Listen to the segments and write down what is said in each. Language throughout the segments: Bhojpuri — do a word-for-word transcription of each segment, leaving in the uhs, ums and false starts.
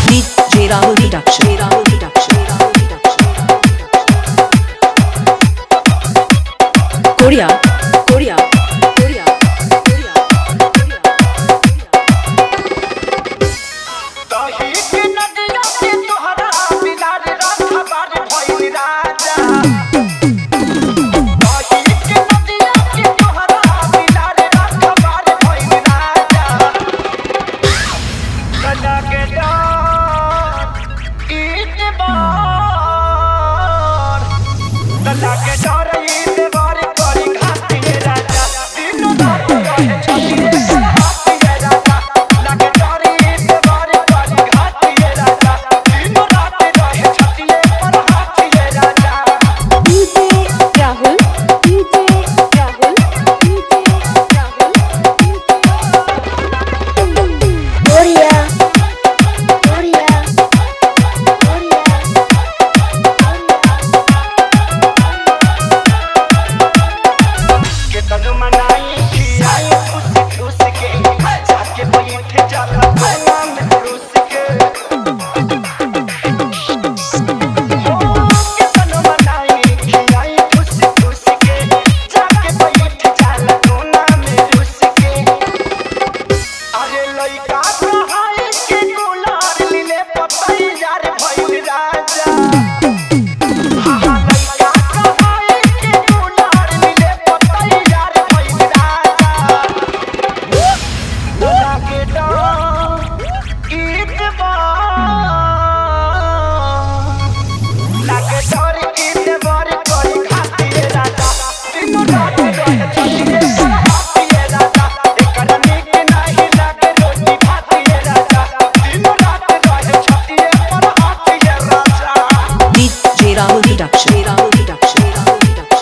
D J Rahul Production. Rahul Production. Rahul Production. Korea. Korea. Korea. Korea. दही के नदिया से तोहरा बिलार राधा बार भइल राजा दही के नदिया से तोहरा बिलार राधा बार भइल राजा कला के डार ईद बार कला के डार ईद बार करी घाटी राजा तीनों रात रहे छठी Rahul Production. Rahul Production. Rahul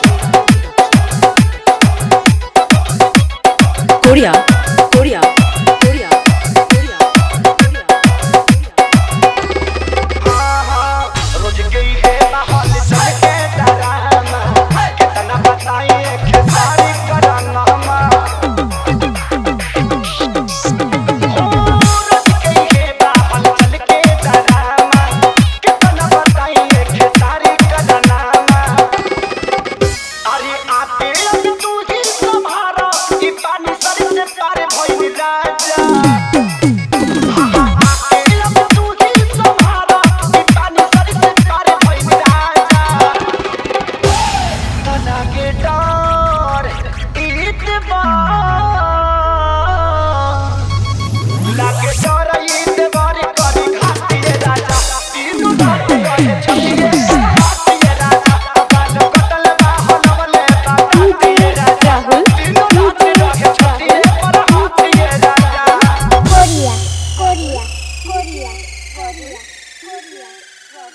Production. Korea. Korea. Korea. Korea. रोज गई है माहौल चल के डरामा कितना बताइए खेसारी कराना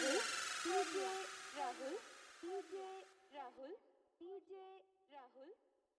Rahul, D J Rahul, D J Rahul.